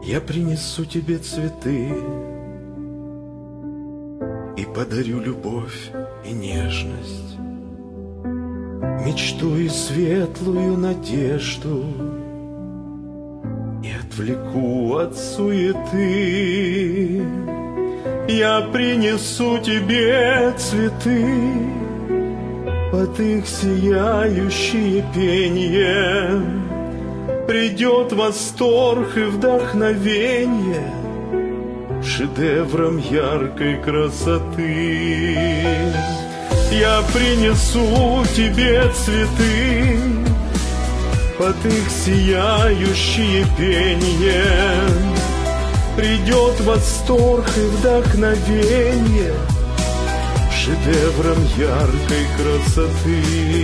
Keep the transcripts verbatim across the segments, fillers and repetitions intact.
Я принесу тебе цветы и подарю любовь и нежность, мечту и светлую надежду, и отвлеку от суеты. Я принесу тебе цветы под их сияющие пенье. Придет восторг и вдохновенье шедевром яркой красоты. Я принесу тебе цветы под их сияющие пенье. Придет восторг и вдохновенье шедевром яркой красоты.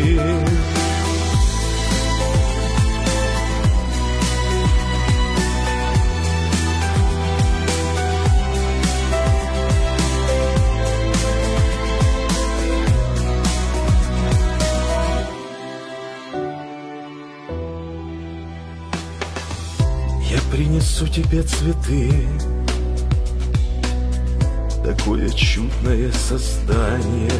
Я принесу тебе цветы, такое чудное создание.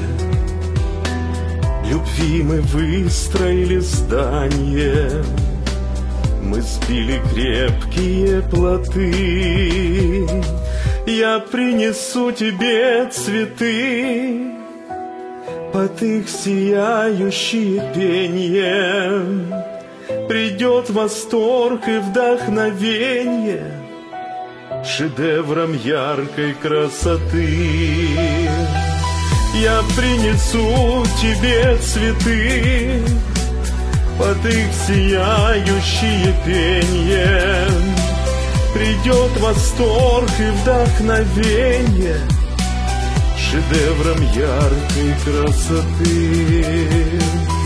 Любви мы выстроили здание, мы сбили крепкие плоты. Я принесу тебе цветы под их сияющие пенье. Придет восторг и вдохновенье шедевром яркой красоты. Я принесу тебе цветы под их сияющие пенье. Придет восторг и вдохновенье шедевром яркой красоты.